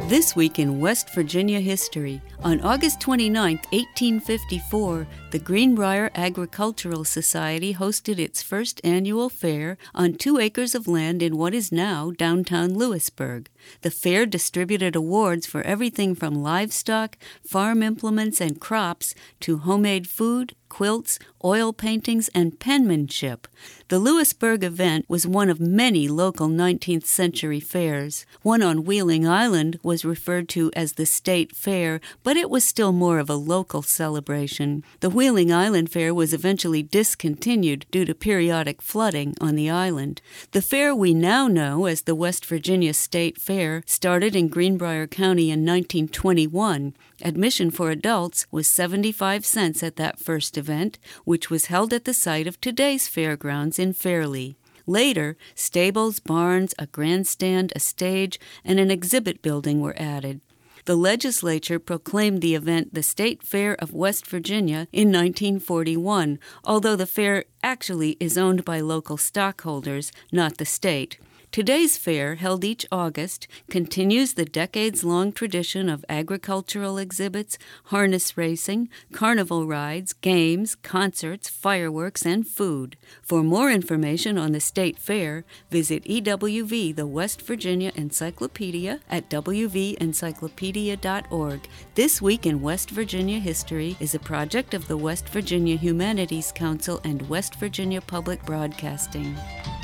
This week in West Virginia history. On August 29, 1854, the Greenbrier Agricultural Society hosted its first annual fair on 2 acres of land in what is now downtown Lewisburg. The fair distributed awards for everything from livestock, farm implements and crops to homemade food, quilts, oil paintings, and penmanship. The Lewisburg event was one of many local 19th century fairs. One on Wheeling Island was referred to as the State Fair, but it was still more of a local celebration. The Wheeling Island Fair was eventually discontinued due to periodic flooding on the island. The fair we now know as the West Virginia State Fair started in Greenbrier County in 1921. Admission for adults was 75 cents at that first event, which was held at the site of today's fairgrounds in Fairleigh. Later, stables, barns, a grandstand, a stage, and an exhibit building were added. The legislature proclaimed the event the State Fair of West Virginia in 1941, although the fair actually is owned by local stockholders, not the state. Today's fair, held each August, continues the decades-long tradition of agricultural exhibits, harness racing, carnival rides, games, concerts, fireworks, and food. For more information on the State Fair, visit EWV, the West Virginia Encyclopedia, at wvencyclopedia.org. This Week in West Virginia History is a project of the West Virginia Humanities Council and West Virginia Public Broadcasting.